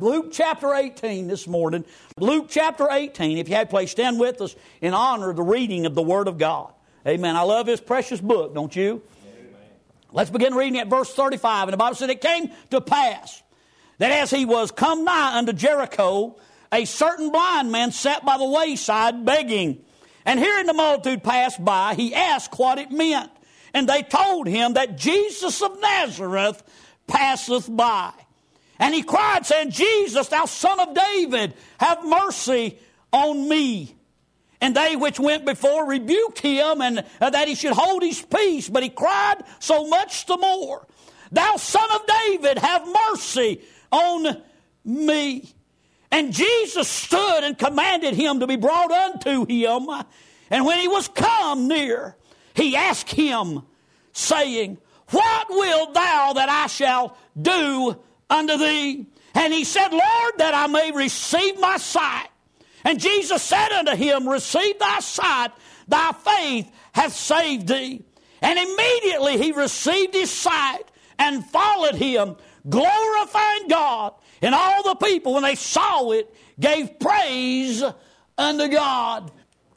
Luke chapter 18 this morning. Luke chapter 18. If you have place, stand with us in honor of the reading of the Word of God. Amen. I love His precious book, don't you? Amen. Let's begin reading at verse 35. And the Bible said, it came to pass that as he was come nigh unto Jericho, a certain blind man sat by the wayside begging. And hearing the multitude pass by, he asked what it meant. And they told him that Jesus of Nazareth passeth by. And he cried, saying, Jesus, thou son of David, have mercy on me. And they which went before rebuked him, and that he should hold his peace. But he cried so much the more, thou son of David, have mercy on me. And Jesus stood and commanded him to be brought unto him. And when he was come near, he asked him, saying, what wilt thou that I shall do unto thee? And he said, Lord, that I may receive my sight. And Jesus said unto him, receive thy sight, thy faith hath saved thee. And immediately he received his sight and followed him, glorifying God. And all the people, when they saw it, gave praise unto God.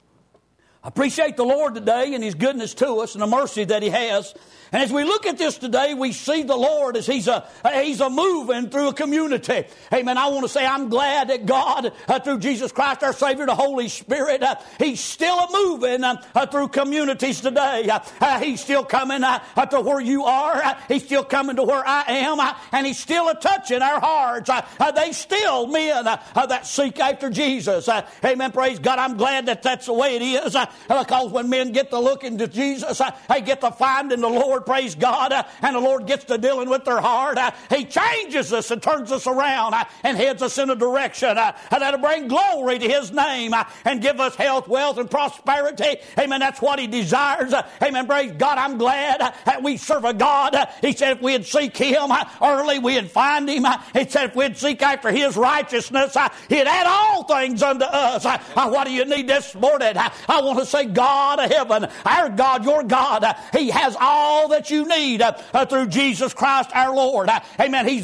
I appreciate the Lord today and His goodness to us and the mercy that He has. And as we look at this today, we see the Lord as He's a moving through a community. Amen. I want to say I'm glad that God, through Jesus Christ, our Savior, the Holy Spirit, He's still a moving through communities today. He's still coming to where you are. He's still coming to where I am. And He's still a touching our hearts. They still men that seek after Jesus. Amen. Praise God. I'm glad that that's the way it is. Because when men get to look into Jesus, they get to find in the Lord, praise God, and the Lord gets to dealing with their heart. He changes us and turns us around and heads us in a direction that'll bring glory to His name and give us health, wealth, and prosperity. Amen. That's what He desires. Amen. Praise God. I'm glad that we serve a God. He said if we'd seek Him early, we'd find Him. He said if we'd seek after His righteousness, He'd add all things unto us. What do you need this morning? I want to say, God of heaven, our God, your God, He has all that you need through Jesus Christ our Lord. Amen. His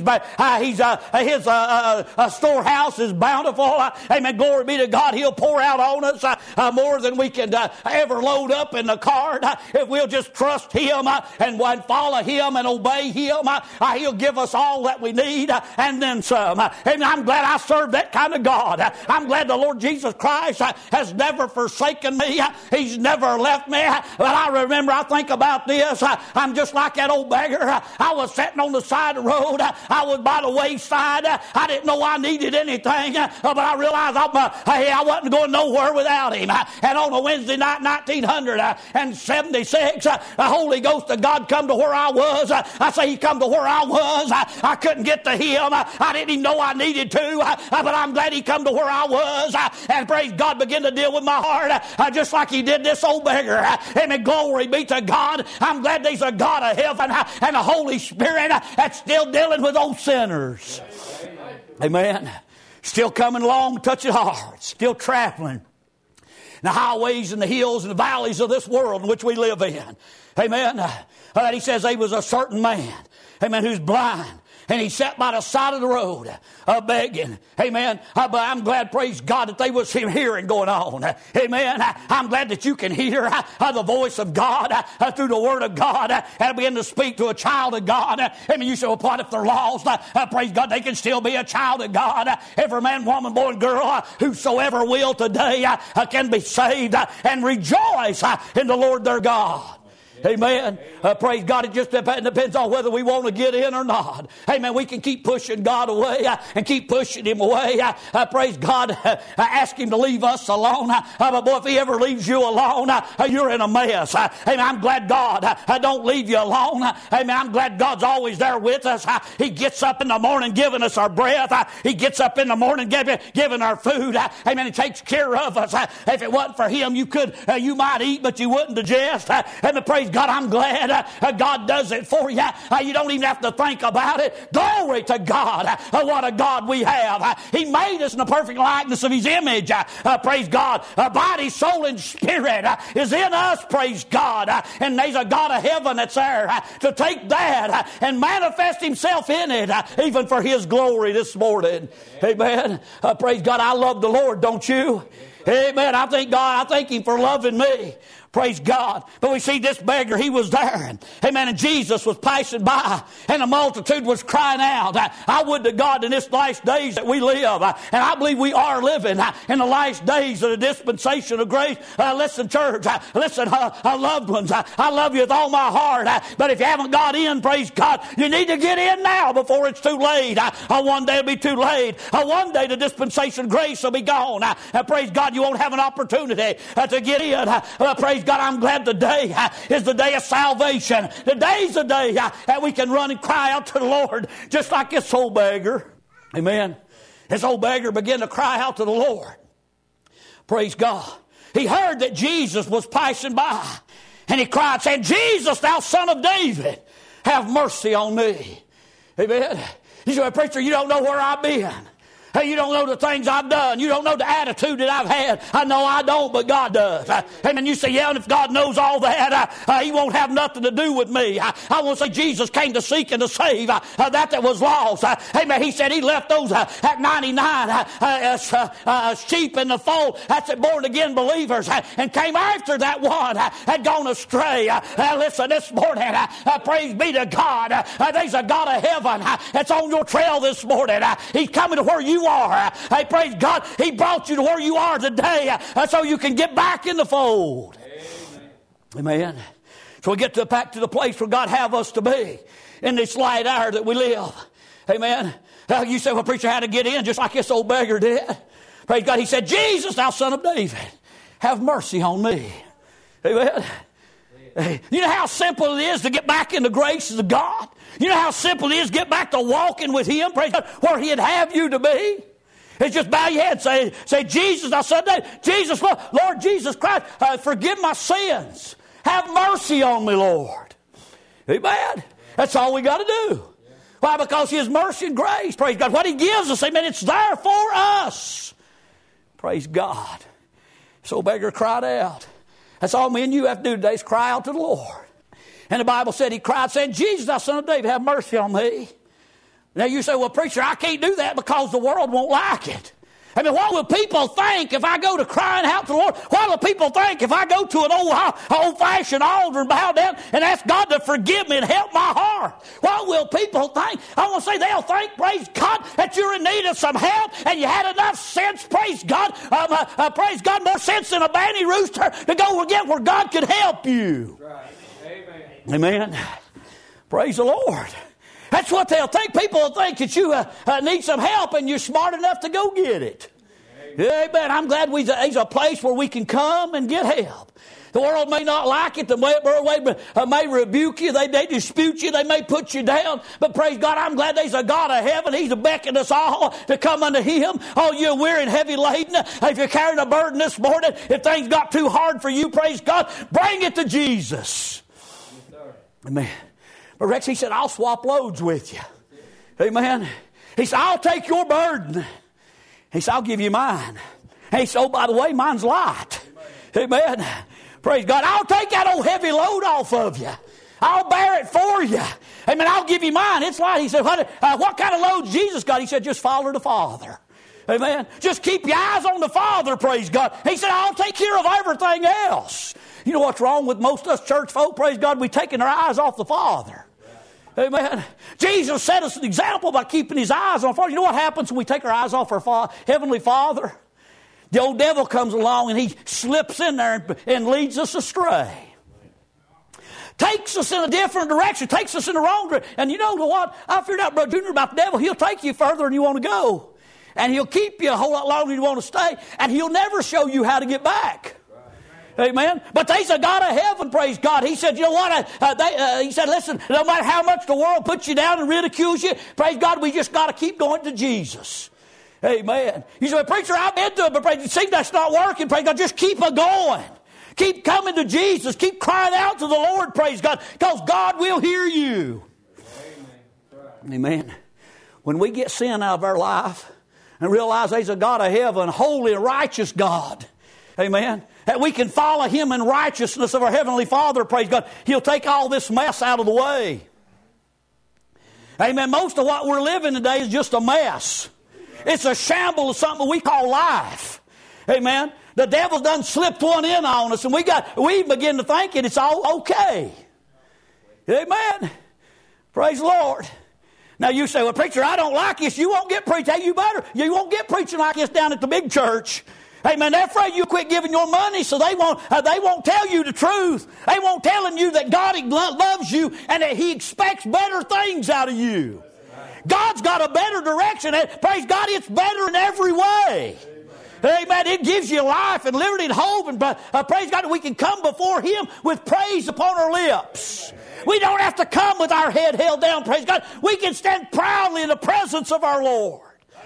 storehouse is bountiful. Amen. Glory be to God. He'll pour out on us more than we can ever load up in the cart. If we'll just trust Him and follow Him and obey Him, He'll give us all that we need and then some. Amen. I'm glad I serve that kind of God. I'm glad the Lord Jesus Christ has never forsaken me. He's never left me. But I think about this. I'm just like that old beggar. I was sitting on the side of the road. I was by the wayside. I didn't know I needed anything. But I realized I wasn't going nowhere without Him. And on a Wednesday night, 1976, the Holy Ghost of God come to where I was. I say He come to where I was. I couldn't get to Him. I didn't even know I needed to. But I'm glad He come to where I was. And praise God, began to deal with my heart. Just like He did this old beggar. Amen. Glory be to God. I'm glad there's a God of heaven and a Holy Spirit that's still dealing with those sinners. Amen. Still coming along, touching hearts. Still traveling the highways and the hills and the valleys of this world in which we live in. Amen. He says there was a certain man, amen, who's blind. And he sat by the side of the road begging. Amen. But I'm glad, praise God, that there was some hearing going on. Amen. I'm glad that you can hear the voice of God through the Word of God and begin to speak to a child of God. Amen. You say, well, what if they're lost? Praise God, they can still be a child of God. Every man, woman, boy, and girl, whosoever will today can be saved and rejoice in the Lord their God. Amen. Praise God. It just depends on whether we want to get in or not. Amen. We can keep pushing God away and keep pushing Him away. Praise God. Ask Him to leave us alone. But boy, if He ever leaves you alone, you're in a mess. Amen. I'm glad God don't leave you alone. Amen. I'm glad God's always there with us. He gets up in the morning giving us our breath. He gets up in the morning giving our food. Amen. He takes care of us. If it wasn't for Him, you might eat, but you wouldn't digest. Amen. Praise God, I'm glad God does it for you. You don't even have to think about it. Glory to God. What a God we have. He made us in the perfect likeness of His image. Praise God. Body, soul, and spirit is in us. Praise God. And there's a God of heaven that's there to take that and manifest Himself in it, even for His glory this morning. Amen. Praise God. I love the Lord, don't you? Amen. I thank God. I thank Him for loving me. Praise God. But we see this beggar, he was there. Amen. And Jesus was passing by, and the multitude was crying out. I would to God in this last days that we live, and I believe we are living in the last days of the dispensation of grace. Listen, church. Listen, loved ones. I love you with all my heart. But if you haven't got in, praise God, you need to get in now before it's too late. One day it'll be too late. One day the dispensation of grace will be gone. Praise God, you won't have an opportunity to get in. Praise God, I'm glad today is the day of salvation. Today's the day that we can run and cry out to the Lord, just like this old beggar. Amen. This old beggar began to cry out to the Lord. Praise God. He heard that Jesus was passing by, and he cried, saying, Jesus, thou son of David, have mercy on me. Amen. You say, preacher, you don't know where I've been. Hey, you don't know the things I've done. You don't know the attitude that I've had. I know I don't, but God does. And you say, yeah, and if God knows all that, He won't have nothing to do with me. I want to say Jesus came to seek and to save that was lost. Amen. He said He left those at 99 sheep in the fold. That's it, born again believers, and came after that one had gone astray. Listen, this morning, praise be to God. There's a God of heaven that's on your trail this morning. He's coming to where you are. Hey, praise God. He brought you to where you are today so you can get back in the fold. Amen. Amen. So we get back to the place where God have us to be in this light hour that we live. Amen. You say, well, preacher, how to get in just like this old beggar did. Praise God. He said, Jesus, thou son of David, have mercy on me. Amen. You know how simple it is to get back in the graces of God? You know how simple it is to get back to walking with Him, praise God, where He'd have you to be? It's just bow your head and say, Jesus, I said that. Jesus, Lord Jesus Christ, forgive my sins. Have mercy on me, Lord. Amen. That's all we got to do. Why? Because His mercy and grace, praise God. What He gives us, amen, it's there for us. Praise God. So beggar cried out. That's all me and you have to do today is cry out to the Lord. And the Bible said he cried, saying, Jesus, thou son of David, have mercy on me. Now you say, well, preacher, I can't do that because the world won't like it. I mean, what will people think if I go to crying out to the Lord? What will people think if I go to an old-fashioned altar and bow down and ask God to forgive me and help my heart? What will people think? I want to say they'll think, praise God, that you're in need of some help and you had enough sense, praise God, more sense than a banny rooster to go get where God could help you. Right. Amen. Amen. Praise the Lord. That's what they'll think. People will think that you need some help and you're smart enough to go get it. Amen. I'm glad there's a place where we can come and get help. The world may not like it. The world may rebuke you. They dispute you. They may put you down. But praise God, I'm glad there's a God of heaven. He's beckoning us all to come unto Him. All you weary and heavy laden, if you're carrying a burden this morning, if things got too hard for you, praise God, bring it to Jesus. Amen. But Rex, he said, I'll swap loads with you. Amen. He said, I'll take your burden. He said, I'll give you mine. And he said, oh, by the way, mine's light. Amen. Praise God. I'll take that old heavy load off of you. I'll bear it for you. Amen. I'll give you mine. It's light. He said, what kind of load Jesus got? He said, just follow the Father. Amen. Just keep your eyes on the Father, praise God. He said, I'll take care of everything else. You know what's wrong with most of us church folk, praise God? We're taking our eyes off the Father. Amen. Jesus set us an example by keeping His eyes on the Father. You know what happens when we take our eyes off our Heavenly Father? The old devil comes along and he slips in there and leads us astray. Takes us in a different direction. Takes us in the wrong direction. And you know what? I figured out, Brother Junior, about the devil. He'll take you further than you want to go. And he'll keep you a whole lot longer than you want to stay. And he'll never show you how to get back. Amen. But there's a God of heaven, praise God. He said, you know what? He said, listen, no matter how much the world puts you down and ridicules you, praise God, we just got to keep going to Jesus. Amen. You say, preacher, I've been to it, but praise, you see that's not working. Praise God, just keep it going. Keep coming to Jesus. Keep crying out to the Lord, praise God, because God will hear you. Amen. When we get sin out of our life and realize there's a God of heaven, holy and righteous God, amen, that we can follow Him in righteousness of our Heavenly Father, praise God, He'll take all this mess out of the way. Amen. Most of what we're living today is just a mess. It's a shamble of something we call life. Amen. The devil done slipped one in on us, and we begin to think it's all okay. Amen. Praise the Lord. Now you say, well, preacher, I don't like this. You won't get preaching. Hey, you won't get preaching like this down at the big church. Amen. They're afraid you quit giving your money, so they won't tell you the truth. They won't telling you that God loves you and that He expects better things out of you. God's got a better direction. Praise God, it's better in every way. Amen. It gives you life and liberty and hope. And praise God, we can come before Him with praise upon our lips. We don't have to come with our head held down, praise God. We can stand proudly in the presence of our Lord.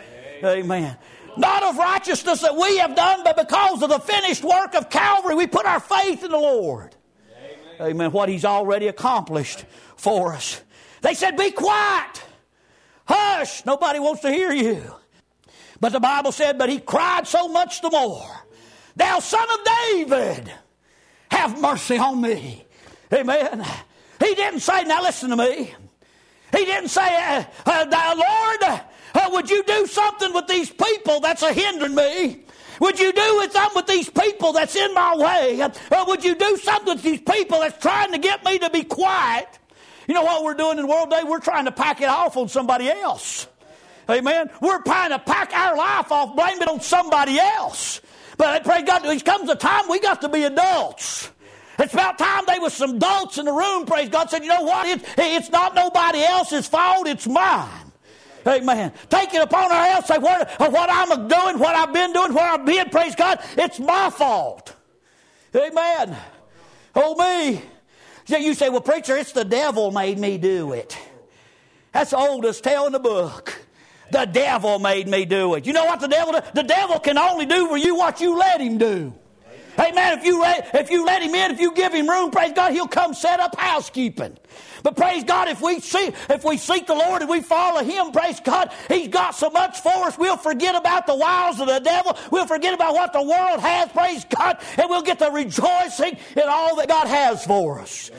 Amen. Not of righteousness that we have done, but because of the finished work of Calvary, we put our faith in the Lord. Amen. What He's already accomplished for us. They said, be quiet. Hush. Nobody wants to hear you. But the Bible said, but he cried so much the more. Thou son of David, have mercy on me. Amen. He didn't say, now listen to me. He didn't say, Lord, would you do something with these people that's hindering me? Would you do something with these people that's in my way? Would you do something with these people that's trying to get me to be quiet? You know what we're doing in the world today? We're trying to pack it off on somebody else. Amen. We're trying to pack our life off, blame it on somebody else. But praise God, there comes a time we got to be adults. It's about time there was some adults in the room, praise God, said, you know what? It's not nobody else's fault, it's mine. Amen. Take it upon ourselves, say what I'm doing, what I've been doing, where I've been, praise God, it's my fault. Amen. Oh me. You say, well, preacher, it's the devil made me do it. That's the oldest tale in the book. The devil made me do it. You know what the devil does? The devil can only do for you what you let him do. Amen. If you let him in, if you give him room, praise God, he'll come set up housekeeping. But praise God, if we seek the Lord and we follow Him, praise God, He's got so much for us, we'll forget about the wiles of the devil. We'll forget about what the world has, praise God, and we'll get the rejoicing in all that God has for us.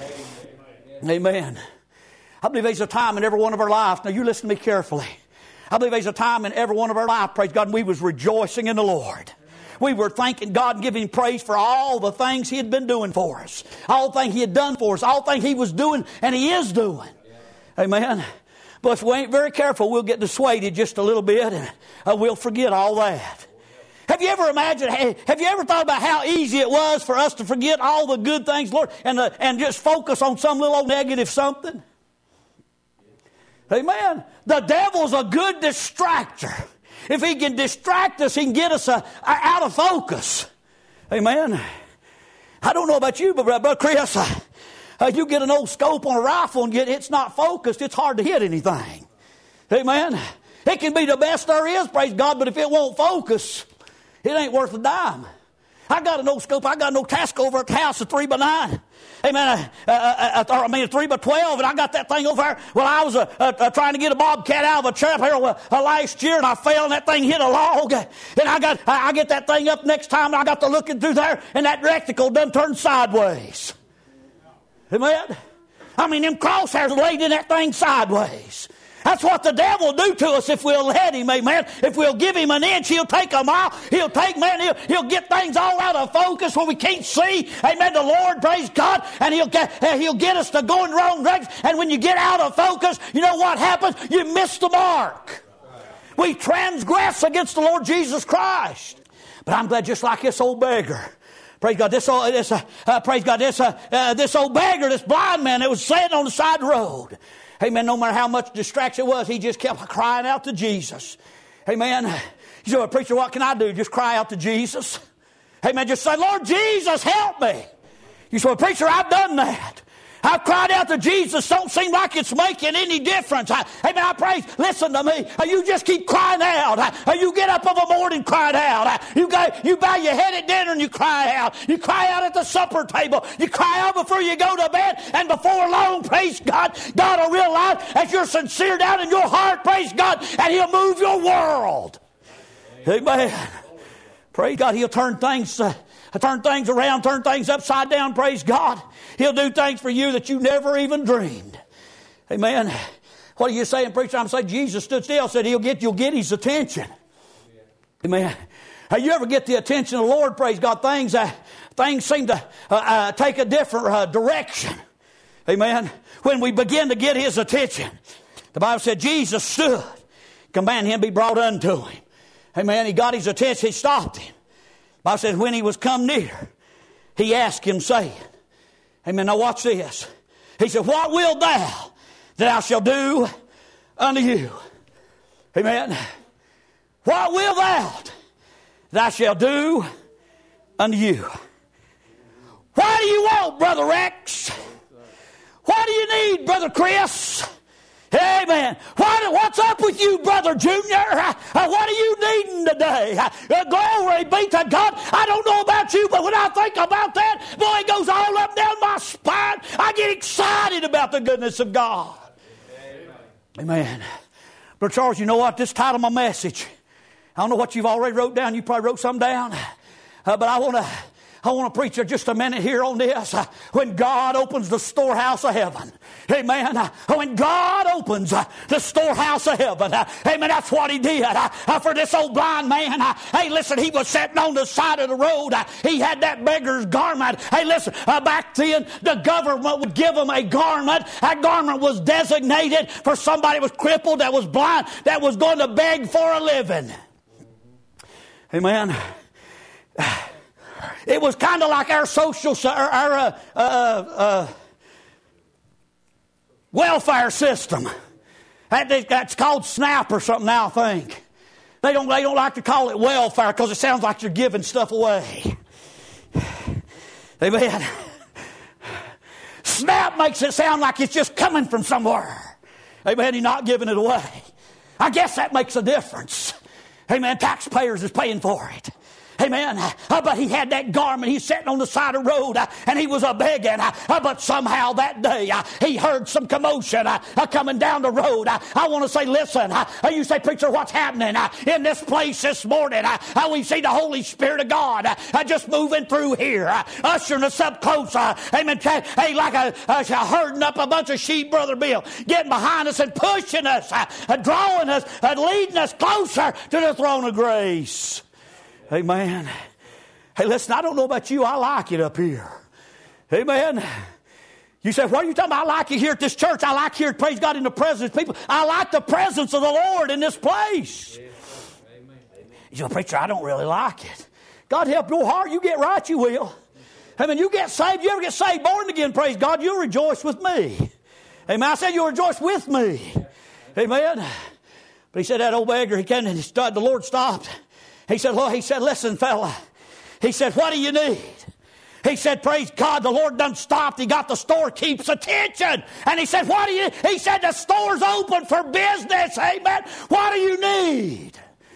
Amen. I believe there's a time in every one of our lives. Now you listen to me carefully. I believe there's a time in every one of our lives, praise God, and we was rejoicing in the Lord. We were thanking God and giving Him praise for all the things He had been doing for us. All the things He had done for us. All the things He was doing and He is doing. Amen. But if we ain't very careful, we'll get dissuaded just a little bit and we'll forget all that. Have you ever thought about how easy it was for us to forget all the good things, Lord, and just focus on some little old negative something? Amen. The devil's a good distractor. If he can distract us, he can get us out of focus. Amen. I don't know about you, but Brother Chris, you get an old scope on a rifle and it's not focused, it's hard to hit anything. Amen. It can be the best there is, praise God, but if it won't focus, it ain't worth a dime. I got an old scope, I got an old task over at the house, a 3x9. Amen. A 3x12, and I got that thing over there. Well, I was trying to get a bobcat out of a trap here last year, and I fell, and that thing hit a log. And I get that thing up next time, and I got to looking through there, and that reticle done turned sideways. Amen. I mean, them crosshairs laid in that thing sideways. That's what the devil will do to us if we'll let him, amen. If we'll give him an inch, he'll take a mile. He'll get things all out of focus where we can't see, amen, the Lord, praise God, and he'll get us to go in the wrong direction. And when you get out of focus, you know what happens? You miss the mark. We transgress against the Lord Jesus Christ. But I'm glad, just like this old beggar, praise God, this old beggar, this blind man that was sitting on the side of the road. Amen. No matter how much distraction it was, he just kept crying out to Jesus. Amen. You say, well, preacher, what can I do? Just cry out to Jesus. Amen. Just say, Lord Jesus, help me. You say, well, preacher, I've done that. I've cried out to Jesus. Don't seem like it's making any difference. Amen. I praise. Listen to me. You just keep crying out. You get up of a morning crying out. You bow your head at dinner and you cry out. You cry out at the supper table. You cry out before you go to bed. And before long, praise God, God will realize that you're sincere down in your heart, praise God, and He'll move your world. Amen. Praise God. He'll turn things around, turn things upside down, praise God. He'll do things for you that you never even dreamed. Amen. What are you saying, preacher? I'm saying Jesus stood still, said you'll get His attention. Amen. You ever get the attention of the Lord, praise God, things seem to take a different direction. Amen. When we begin to get His attention. The Bible said Jesus stood, commanded him be brought unto Him. Amen. He got His attention, He stopped him. The Bible says when He was come near, He asked him, saying, amen. Now watch this. He said, what wilt thou that I shall do unto you? Amen. What wilt thou that I shall do unto you? What do you want, Brother Rex? What do you need, Brother Chris? Amen. What's up with you, Brother Junior? What are you needing today? Glory be to God. I don't know about you, but when I think about that, boy, it goes all up down my spine. I get excited about the goodness of God. Amen. Brother Charles, you know what? This title of my message, I don't know what you've already wrote down. You probably wrote something down. But I want to preach just a minute here on this. When God opens the storehouse of heaven. Amen. When God opens the storehouse of heaven. Amen. That's what He did for this old blind man. Hey, listen, he was sitting on the side of the road. He had that beggar's garment. Hey, listen, back then the government would give him a garment. That garment was designated for somebody that was crippled, that was blind, that was going to beg for a living. Amen. It was kind of like our welfare system. That's called SNAP or something now, I think. They don't like to call it welfare because it sounds like you're giving stuff away. Amen. SNAP makes it sound like it's just coming from somewhere. Amen. You're not giving it away. I guess that makes a difference. Amen. Taxpayers is paying for it. Amen. But he had that garment. He's sitting on the side of the road and he was begging. But somehow that day he heard some commotion coming down the road. I want to say, listen, you say, preacher, what's happening in this place this morning? We see the Holy Spirit of God just moving through here, ushering us up close. Amen. Hey, like a herding up a bunch of sheep, Brother Bill, getting behind us and pushing us, drawing us, leading us closer to the throne of grace. Amen. Hey, listen, I don't know about you. I like it up here. Amen. You say, what are you talking about? I like it here at this church. I like here, praise God, in the presence of people. I like the presence of the Lord in this place. Amen. You say, preacher, I don't really like it. God help your heart. You get right, you will. Amen. You get saved. You ever get saved, born again, praise God, you'll rejoice with me. Amen. I said you'll rejoice with me. Amen. But he said that old beggar, the Lord stopped. He said, listen, fella. He said, what do you need? He said, praise God, the Lord done stopped. He got the storekeeper's attention. And he said, he said, the store's open for business. Amen. What do you need?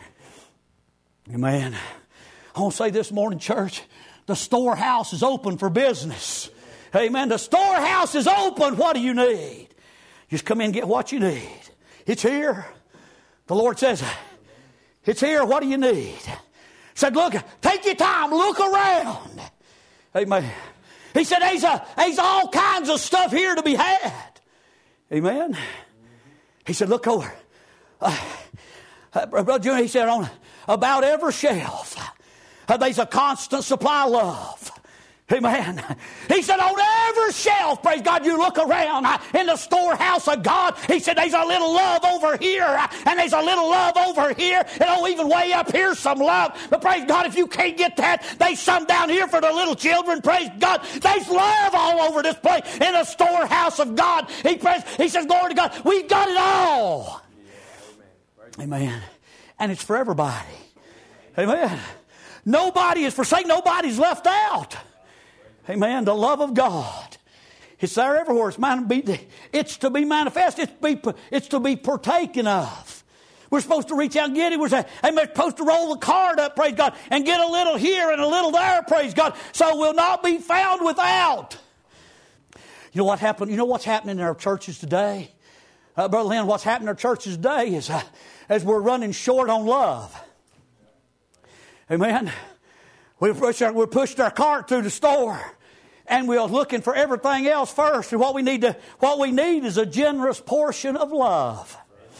Amen. I want to say this morning, church, the storehouse is open for business. Amen. The storehouse is open. What do you need? Just come in and get what you need. It's here. The Lord says, it's here. What do you need? He said, look, take your time. Look around. Amen. He said, there's all kinds of stuff here to be had. Amen. He said, look over. Brother Junior, he said, on about every shelf, there's a constant supply of love. Amen. He said, on every shelf, praise God, you look around in the storehouse of God. He said, there's a little love over here, and there's a little love over here, and even way up here, some love. But praise God, if you can't get that, there's some down here for the little children. Praise God. There's love all over this place in the storehouse of God. He says, glory to God, we've got it all. Amen. And it's for everybody. Amen. Nobody is forsaken. Nobody's left out. Amen. The love of God It's there everywhere. It's to be manifest. It's to be partaken of. We're supposed to reach out and get it. We're supposed to roll the card up, praise God, and get a little here and a little there, praise God, so we'll not be found without. You know what happened? You know what's happening in our churches today? Brother Lynn, what's happening in our churches today is as we're running short on love. Amen. We pushed our cart through the store, and we're looking for everything else first. And what we need is a generous portion of love.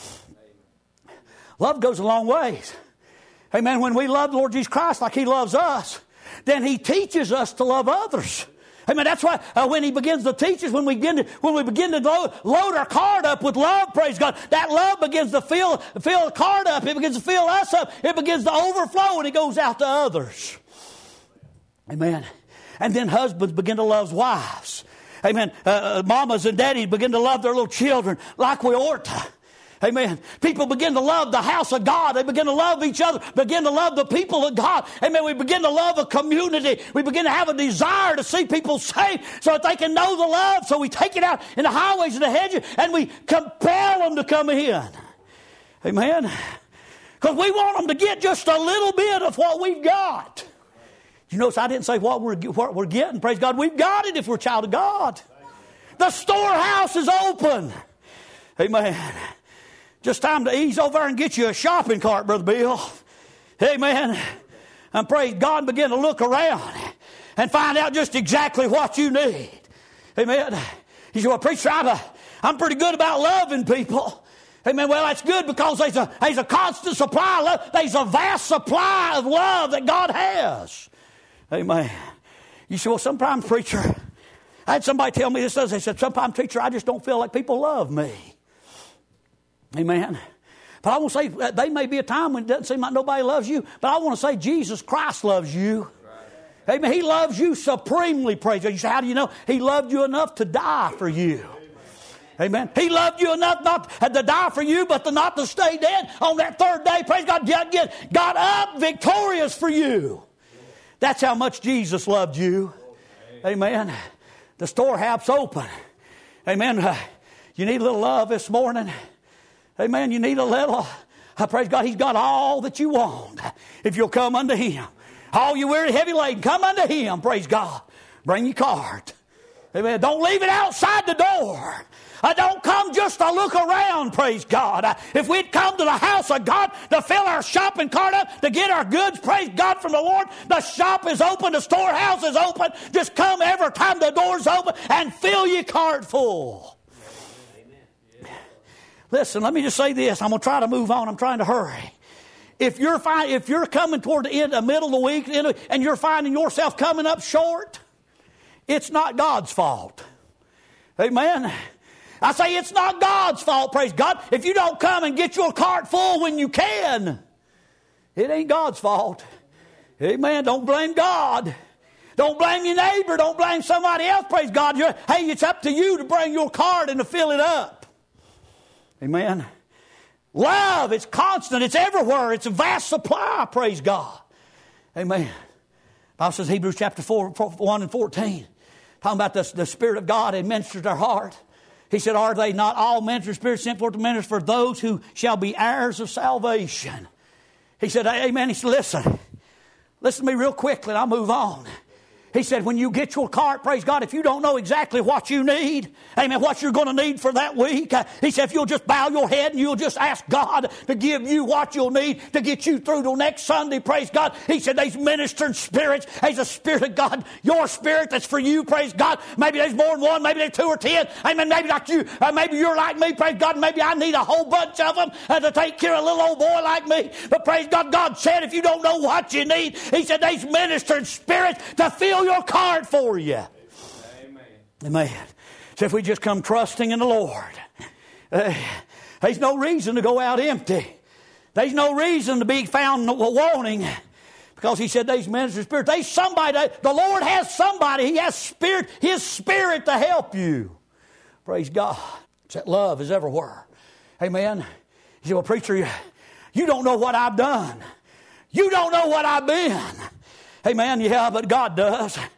Love goes a long ways. Amen. When we love the Lord Jesus Christ like He loves us, then He teaches us to love others. Amen. That's why when He begins to teach us, when we begin to load our cart up with love, praise God, that love begins to fill the cart up. It begins to fill us up. It begins to overflow, and it goes out to others. Amen. And then husbands begin to love wives. Amen. Mamas and daddies begin to love their little children like we ought to. Amen. People begin to love the house of God. They begin to love each other, begin to love the people of God. Amen. We begin to love a community. We begin to have a desire to see people saved so that they can know the love. So we take it out in the highways and the hedges and we compel them to come in. Amen. Because we want them to get just a little bit of what we've got. You notice I didn't say what we're getting. Praise God. We've got it if we're a child of God. The storehouse is open. Amen. Just time to ease over and get you a shopping cart, Brother Bill. Amen. And praise God and begin to look around and find out just exactly what you need. Amen. You say, well, preacher, I'm pretty good about loving people. Amen. Well, that's good because there's a constant supply of love. There's a vast supply of love that God has. Amen. You say, well, sometimes, preacher, I had somebody tell me this. They said, sometimes, preacher, I just don't feel like people love me. Amen. But I want to say there may be a time when it doesn't seem like nobody loves you. But I want to say Jesus Christ loves you. Right. Amen. He loves you supremely, praise God. You say, how do you know? He loved you enough to die for you. Amen. He loved you enough not to die for you, but not to stay dead on that third day. Praise God. Got up victorious for you. That's how much Jesus loved you. Amen. The storehouse open. Amen. You need a little love this morning. Amen. You need a little. Praise God. He's got all that you want. If you'll come unto Him. All you weary, heavy laden, come unto Him. Praise God. Bring your cart. Amen. Don't leave it outside the door. Don't come just to look around, praise God. If we'd come to the house of God to fill our shopping cart up, to get our goods, praise God, from the Lord, the shop is open, the storehouse is open. Just come every time the door's open and fill your cart full. Amen. Listen, let me just say this. I'm going to try to move on. I'm trying to hurry. If you're coming toward the middle of the week, and you're finding yourself coming up short, it's not God's fault. Amen. I say it's not God's fault, praise God. If you don't come and get your cart full when you can, it ain't God's fault. Amen. Don't blame God. Don't blame your neighbor. Don't blame somebody else, praise God. Hey, it's up to you to bring your cart and to fill it up. Amen. Love, it's constant. It's everywhere. It's a vast supply, praise God. Amen. The Bible says, Hebrews chapter 4, 1 and 14, talking about the Spirit of God administers our heart. He said, are they not all ministers, Spirit sent forth to minister for those who shall be heirs of salvation? He said, amen. He said, listen to me real quickly and I'll move on. He said, when you get your cart, praise God, if you don't know exactly what you need, amen, what you're going to need for that week, he said, if you'll just bow your head and you'll just ask God to give you what you'll need to get you through till next Sunday, praise God. He said, there's ministering spirits. There's a Spirit of God, your spirit that's for you, praise God. Maybe there's more than one, maybe there's 2 or 10. Amen, maybe like you, maybe you're like me, praise God. Maybe I need a whole bunch of them to take care of a little old boy like me. But praise God, God said, if you don't know what you need, He said, there's ministering spirits to fill your cart for you. Amen. Amen. So if we just come trusting in the Lord, there's no reason to go out empty. There's no reason to be found wanting, because He said there's ministering spirits. There's somebody. The Lord has somebody. He has spirit, His Spirit to help you. Praise God. That love is everywhere. Amen. You say, well, preacher, you don't know what I've done. You don't know what I've been. Amen. Yeah, but God does.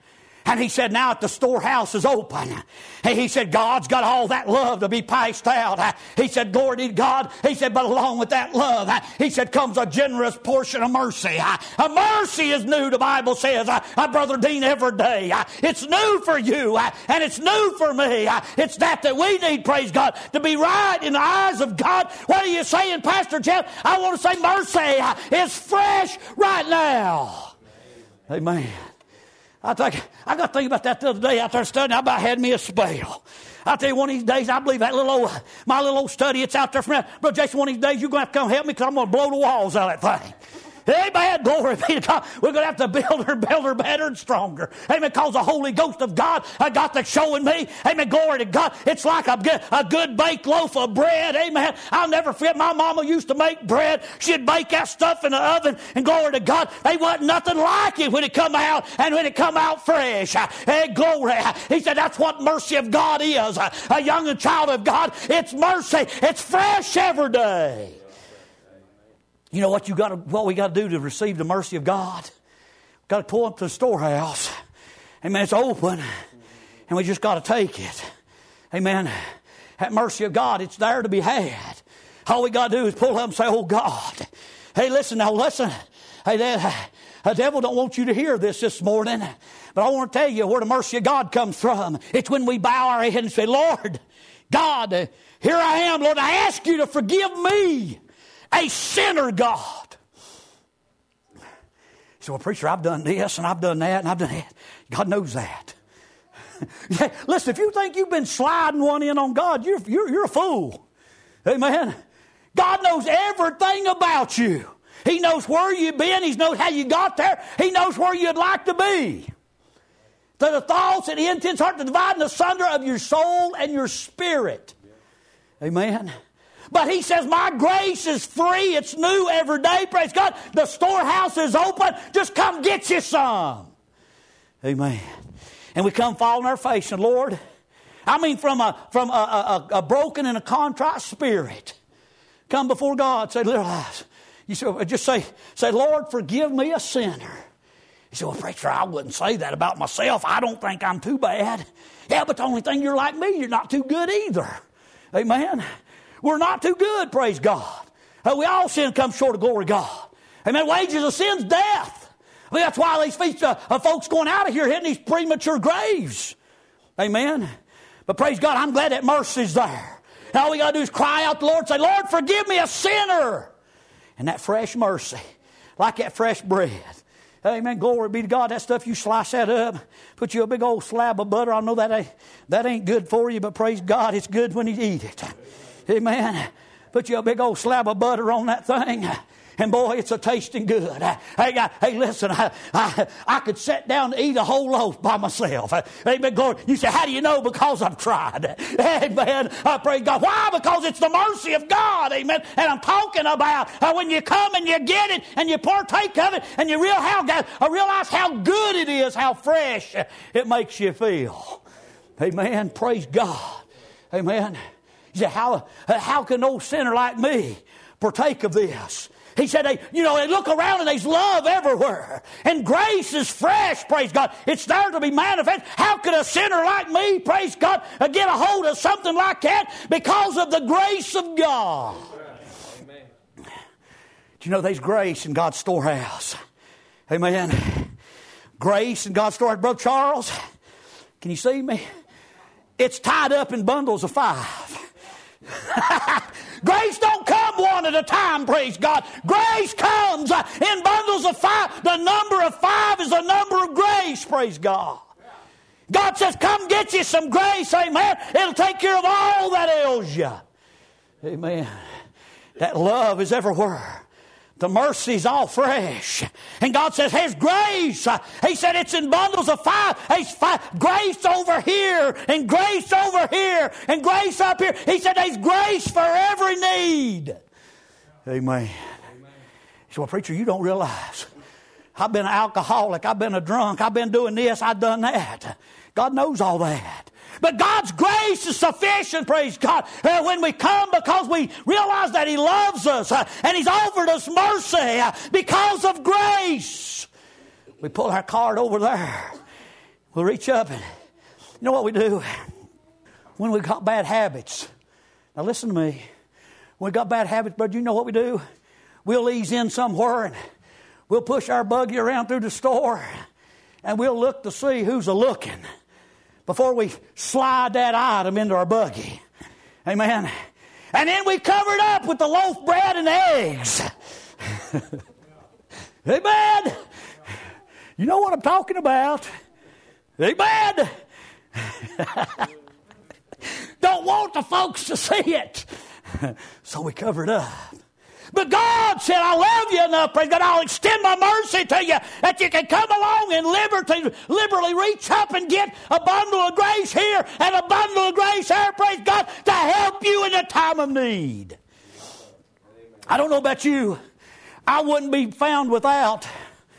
And he said, now that the storehouse is open, he said, God's got all that love to be passed out. He said, glory to God. He said, but along with that love, he said, comes a generous portion of mercy. A mercy is new, the Bible says, Brother Dean, every day. It's new for you, and it's new for me. It's that we need, praise God, to be right in the eyes of God. What are you saying, Pastor Jeff? I want to say mercy is fresh right now. Amen. I got to think about that the other day out there studying. I about had me a spell. I'll tell you, one of these days, I believe that my little old study, it's out there from now. Brother Jason, one of these days, you're going to have to come help me because I'm going to blow the walls out of that thing. Amen. Glory be to God. We're going to have to build her better and stronger. Amen. Because the Holy Ghost of God, got that showing me. Amen. Glory to God. It's like a good baked loaf of bread. Amen. I'll never forget my mama used to make bread. She'd bake that stuff in the oven, and glory to God, there wasn't nothing like it when it come out and when it come out fresh. Hey, glory. He said that's what mercy of God is. A young child of God, it's mercy. It's fresh every day. You know what we got to do to receive the mercy of God? We've got to pull up to the storehouse. Amen. It's open. And we just got to take it. Amen. That mercy of God, it's there to be had. All we got to do is pull up and say, oh God. Hey, listen now, listen. Hey, the devil don't want you to hear this morning. But I want to tell you where the mercy of God comes from. It's when we bow our head and say, Lord, God, here I am. Lord, I ask you to forgive me. A sinner, God. So, well, preacher, I've done this and I've done that and I've done that. God knows that. Yeah, listen, if you think you've been sliding one in on God, you're a fool. Amen. God knows everything about you. He knows where you've been. He knows how you got there. He knows where you'd like to be. The thoughts and the intents, heart, the dividing asunder of your soul and your spirit. Amen. But he says, my grace is free. It's new every day. Praise God. The storehouse is open. Just come get you some. Amen. And we come fall on our face. And Lord, I mean from a broken and a contrite spirit. Come before God. Say, just say, Lord, forgive me a sinner. You say, well, preacher, I wouldn't say that about myself. I don't think I'm too bad. Yeah, but the only thing you're like me, you're not too good either. Amen. We're not too good, praise God. We all sin come short of glory of God. Amen. Wages of sin's death. I mean, that's why these folks going out of here hitting these premature graves. Amen. But praise God, I'm glad that mercy's there. And all we got to do is cry out to the Lord and say, Lord, forgive me a sinner. And that fresh mercy, like that fresh bread. Amen. Glory be to God. That stuff, you slice that up, put you a big old slab of butter. I know that ain't good for you, but praise God, it's good when you eat it. Amen. Put you a big old slab of butter on that thing. And boy, it's a tasting good. Hey, listen, I could sit down and eat a whole loaf by myself. Amen. Glory. You say, how do you know? Because I've tried. Amen. Praise God. Why? Because it's the mercy of God. Amen. And I'm talking about when you come and you get it and you partake of it and you realize how good it is, how fresh it makes you feel. Amen. Praise God. Amen. You say, how can no sinner like me partake of this? He said, they look around and there's love everywhere. And grace is fresh, praise God. It's there to be manifest. How could a sinner like me, praise God, get a hold of something like that? Because of the grace of God. Amen. Do you know there's grace in God's storehouse? Amen. Grace in God's storehouse. Brother Charles, can you see me? It's tied up in bundles of 5. Grace don't come one at a time, praise God. Grace comes in bundles of 5. The number of 5 is the number of grace, praise God. God says, come get you some grace, amen. It'll take care of all that ails you. Amen. That love is everywhere. The mercy's all fresh. And God says, here's grace. He said it's in bundles of 5. There's 5. Grace over here, and grace over here, and grace up here. He said there's grace for every need. Amen. So, well, preacher, you don't realize. I've been an alcoholic. I've been a drunk. I've been doing this. I've done that. God knows all that. But God's grace is sufficient, praise God, when we come because we realize that He loves us and He's offered us mercy because of grace. We pull our card over there. We'll reach up and you know what we do? When we got bad habits. Now listen to me. When we got bad habits, brother, you know what we do? We'll ease in somewhere and we'll push our buggy around through the store and we'll look to see who's a-looking before we slide that item into our buggy. Amen. And then we cover it up with the loaf bread and eggs. Amen. You know what I'm talking about. Amen. Don't want the folks to see it. So we cover it up. But God said, I love you enough, praise God, I'll extend my mercy to you that you can come along and liberally reach up and get a bundle of grace here and a bundle of grace there, praise God, to help you in a time of need. I don't know about you. I wouldn't be found without.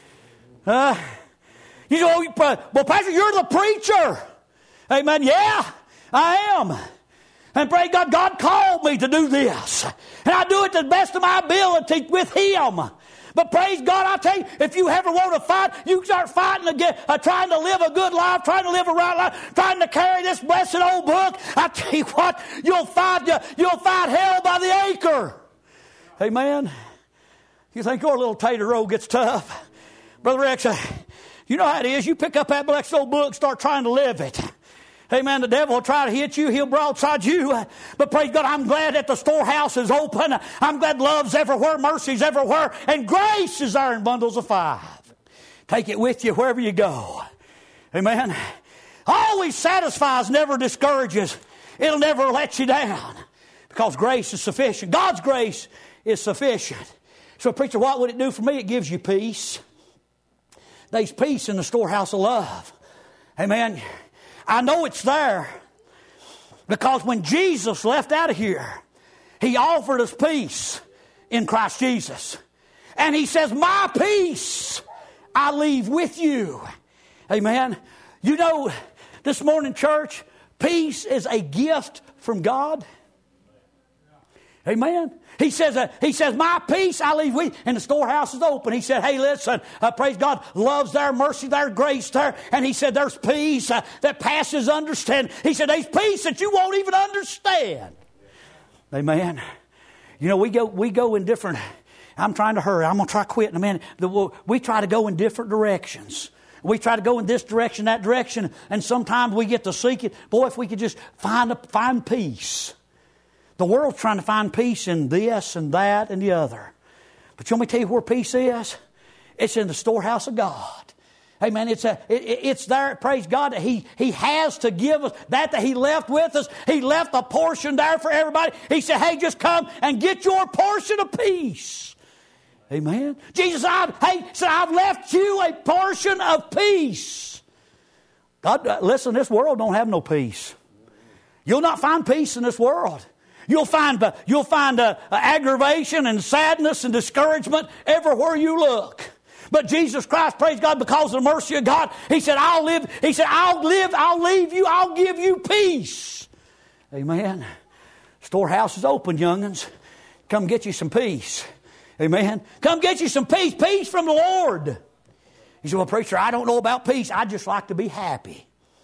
You know, well, Pastor, you're the preacher. Amen. Yeah, I am. And praise God, God called me to do this. And I do it to the best of my ability with Him. But praise God, I tell you, if you ever want to fight, you start fighting again, trying to live a good life, trying to live a right life, trying to carry this blessed old book. I tell you what, you'll fight hell by the acre. Amen. You think your little tater road gets tough. Brother Rex, you know how it is. You pick up that blessed old book, start trying to live it. Amen. The devil will try to hit you. He'll broadside you. But praise God, I'm glad that the storehouse is open. I'm glad love's everywhere, mercy's everywhere, and grace is there in bundles of 5. Take it with you wherever you go. Amen. Always satisfies, never discourages. It'll never let you down because grace is sufficient. God's grace is sufficient. So, preacher, what would it do for me? It gives you peace. There's peace in the storehouse of love. Amen. I know it's there because when Jesus left out of here, He offered us peace in Christ Jesus. And He says, my peace I leave with you. Amen. You know, this morning, church, peace is a gift from God. Amen. He says, my peace I leave with you. And the storehouse is open. He said, hey, listen, praise God, love's there, mercy there, grace there. And He said, there's peace that passes understanding. He said, there's peace that you won't even understand. Amen. You know, we go in different, I'm trying to hurry. I'm going to try to quit in a minute. We try to go in different directions. We try to go in this direction, that direction. And sometimes we get to seek it. Boy, if we could just find peace. The world's trying to find peace in this and that and the other. But you want me to tell you where peace is? It's in the storehouse of God. Amen. It's there, praise God, that He has to give us that He left with us. He left a portion there for everybody. He said, hey, just come and get your portion of peace. Amen. Jesus said, I've left you a portion of peace. God, listen, this world don't have no peace. You'll not find peace in this world. You'll find aggravation and sadness and discouragement everywhere you look. But Jesus Christ, praise God, because of the mercy of God, He said, I'll live. He said, I'll leave you, I'll give you peace. Amen. Storehouse is open, young'uns. Come get you some peace. Amen. Come get you some peace. Peace from the Lord. He said, well, preacher, I don't know about peace. I just like to be happy.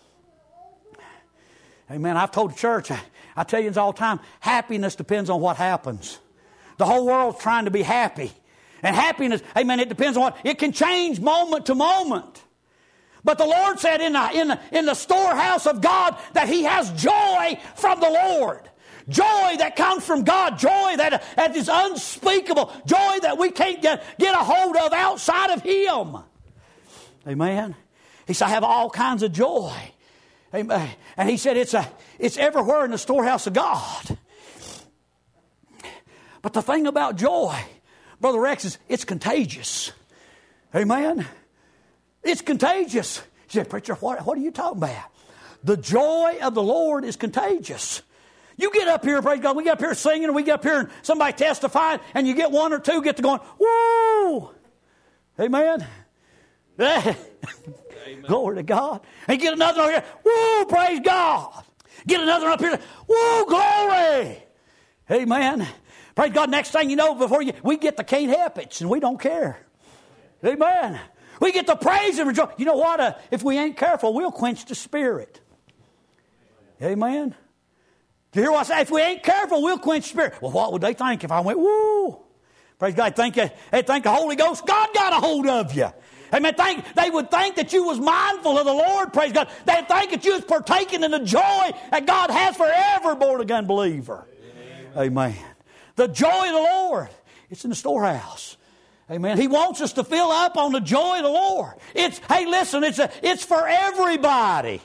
Amen. I've told the church, I tell you this all the time, happiness depends on what happens. The whole world's trying to be happy. And happiness, amen, it depends on what, it can change moment to moment. But the Lord said in the storehouse of God that He has joy from the Lord. Joy that comes from God. Joy that is unspeakable. Joy that we can't get a hold of outside of Him. Amen. He said, I have all kinds of joy. Amen. And He said it's everywhere in the storehouse of God. But the thing about joy, Brother Rex, is it's contagious. Amen. It's contagious. He said, preacher, what are you talking about? The joy of the Lord is contagious. You get up here, praise God, we get up here singing, and we get up here and somebody testifying, and you get one or two get to going, woo! Amen. Amen. Glory to God. And get another one here. Woo, praise God. Get another one up here. Woo, glory. Amen. Praise God. Next thing you know, we get the can't help it, and we don't care. Amen. We get to praise and rejoice. You know what? If we ain't careful, we'll quench the Spirit. Amen. Do you hear what I say? If we ain't careful, we'll quench the Spirit. Well, what would they think if I went, woo? Praise God. They think the Holy Ghost, God got a hold of you. Amen. They would think that you was mindful of the Lord. Praise God. They'd think that you was partaking in the joy that God has for every born-again believer. Amen. The joy of the Lord. It's in the storehouse. Amen. He wants us to fill up on the joy of the Lord. Hey, listen, it's for everybody.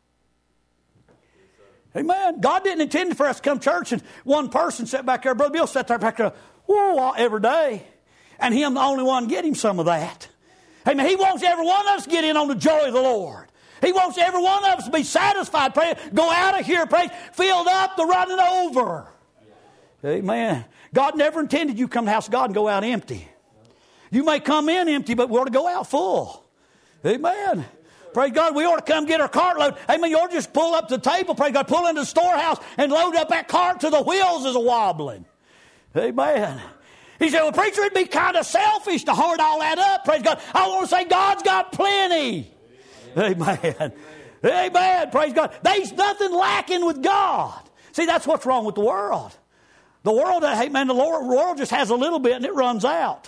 Amen. God didn't intend for us to come to church and one person sat back there, Brother Bill sat there back there, whoa, every day. And him the only one get him some of that. Amen. He wants every one of us to get in on the joy of the Lord. He wants every one of us to be satisfied. Pray, go out of here, pray, filled up to running over. Amen. God never intended you to come to the house of God and go out empty. You may come in empty, but we ought to go out full. Amen. Praise God, we ought to come get our cart load. Amen. You ought to just pull up to the table, praise God, pull into the storehouse and load up that cart till the wheels is a-wobbling. Amen. He said, well, preacher, it'd be kind of selfish to hoard all that up. Praise God. I want to say God's got plenty. Amen. Amen. Praise God. There's nothing lacking with God. See, that's what's wrong with the world. The world, amen, the world just has a little bit and it runs out.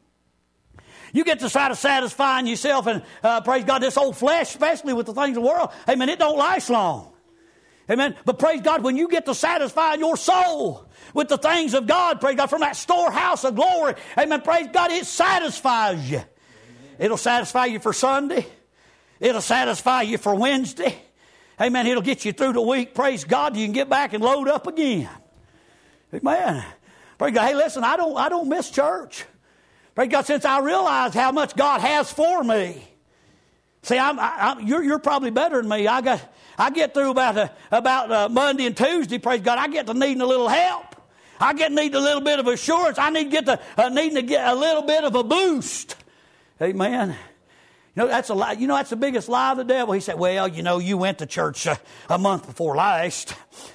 You get to try to satisfying yourself and, praise God, this old flesh, especially with the things of the world, amen, it don't last long. Amen. But praise God, when you get to satisfying your soul with the things of God, praise God, from that storehouse of glory, amen, praise God, it satisfies you. Amen. It'll satisfy you for Sunday. It'll satisfy you for Wednesday. Amen. It'll get you through the week. Praise God, you can get back and load up again. Amen. Praise God. Hey, listen, I don't miss church. Praise God, since I realized how much God has for me. See, you're probably better than me. I get through about Monday and Tuesday. Praise God, I get to needing a little help. I get needing a little bit of assurance. I need to get a little bit of a boost. Amen. You know, that's a lie. You know, that's the biggest lie of the devil. He said, well, you know, you went to church a month before last.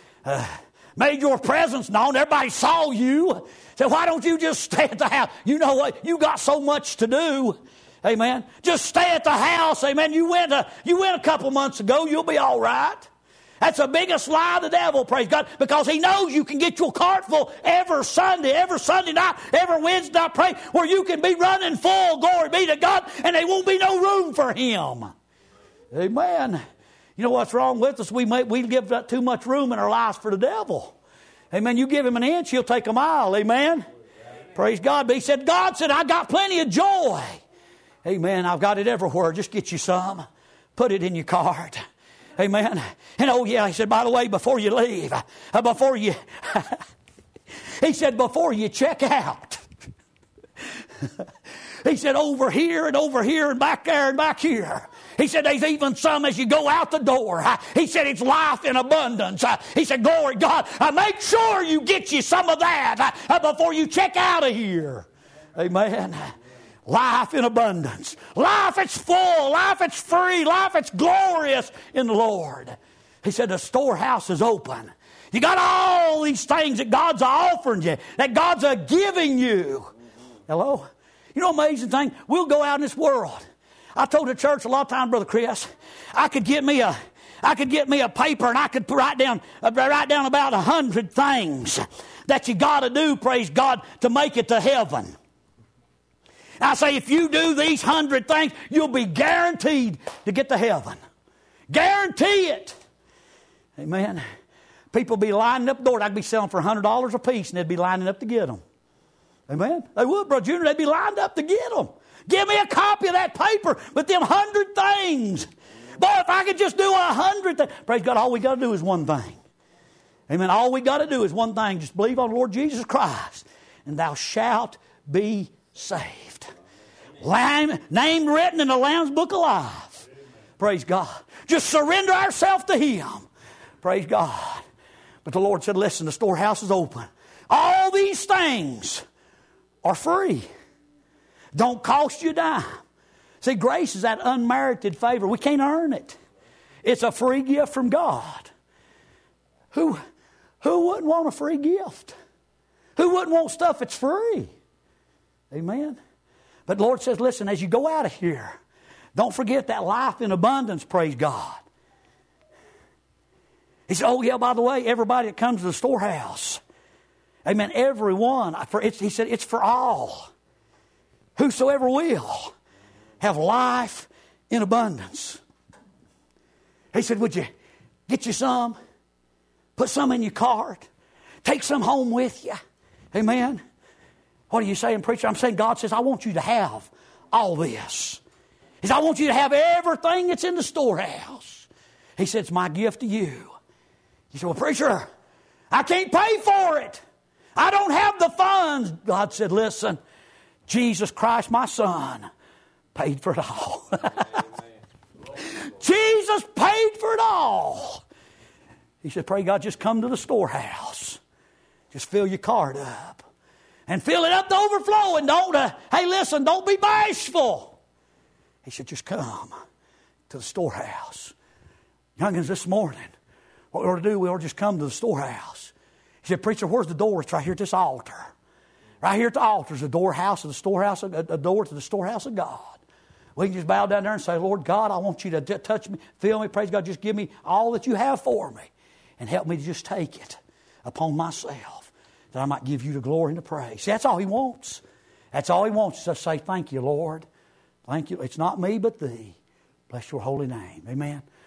Made your presence known. Everybody saw you. Said, why don't you just stay at the house? You know what? You got so much to do. Amen. Just stay at the house. Amen. You went a couple months ago. You'll be all right. That's the biggest lie of the devil, praise God, because he knows you can get your cart full every Sunday night, every Wednesday night, pray, where you can be running full, glory be to God, and there won't be no room for him. Amen. You know what's wrong with us? We give too much room in our lives for the devil. Amen. You give him an inch, he'll take a mile. Amen. Praise God. But he said, God said, I got plenty of joy. Amen. I've got it everywhere. Just get you some. Put it in your cart. Amen. And oh yeah, he said, by the way, before you leave, he said, before you check out, he said, over here and back there and back here. He said, there's even some as you go out the door. He said, it's life in abundance. He said, glory God, make sure you get you some of that before you check out of here. Amen. Life in abundance. Life that's full. Life that's free. Life that's glorious in the Lord. He said, the storehouse is open. You got all these things that God's offering you, that God's giving you. Hello? You know, amazing thing? We'll go out in this world. I told the church a lot of times, Brother Chris, I could get me a paper and I could write down about 100 things that you got to do, praise God, to make it to heaven. I say, if you do these 100 things, you'll be guaranteed to get to heaven. Guarantee it. Amen. People be lining up the door. I'd be selling for $100 a piece, and they'd be lining up to get them. Amen. They would, Brother Junior. They'd be lined up to get them. Give me a copy of that paper with them 100 things. Boy, if I could just do 100 things. Praise God, all we got to do is one thing. Amen. All we got to do is one thing. Just believe on the Lord Jesus Christ, and thou shalt be saved. Name written in the Lamb's Book of Life. Praise God. Just surrender ourselves to Him. Praise God. But the Lord said, listen, the storehouse is open. All these things are free. Don't cost you a dime. See, grace is that unmerited favor. We can't earn it. It's a free gift from God. Who wouldn't want a free gift? Who wouldn't want stuff that's free? Amen. But the Lord says, listen, as you go out of here, don't forget that life in abundance, praise God. He said, oh yeah, by the way, everybody that comes to the storehouse, amen, everyone, he said, it's for all. Whosoever will have life in abundance. He said, would you get you some? Put some in your cart. Take some home with you. Amen. What are you saying, preacher? I'm saying God says, I want you to have all this. He said, I want you to have everything that's in the storehouse. He said, it's my gift to you. You say, well, preacher, I can't pay for it. I don't have the funds. God said, listen, Jesus Christ, my son, paid for it all. Jesus paid for it all. He said, pray God, just come to the storehouse. Just fill your cart up. And fill it up to overflowing. Hey, listen, don't be bashful. He said, just come to the storehouse. Youngins, this morning, what we ought to do, we ought to just come to the storehouse. He said, preacher, where's the door? It's right here at this altar. Right here at the altar is the door to the storehouse of God. We can just bow down there and say, Lord God, I want you to touch me, fill me, praise God, just give me all that you have for me. And help me to just take it upon myself, that I might give you the glory and the praise. See, that's all He wants. That's all He wants, is to say, thank you, Lord. Thank you. It's not me, but Thee. Bless your holy name. Amen.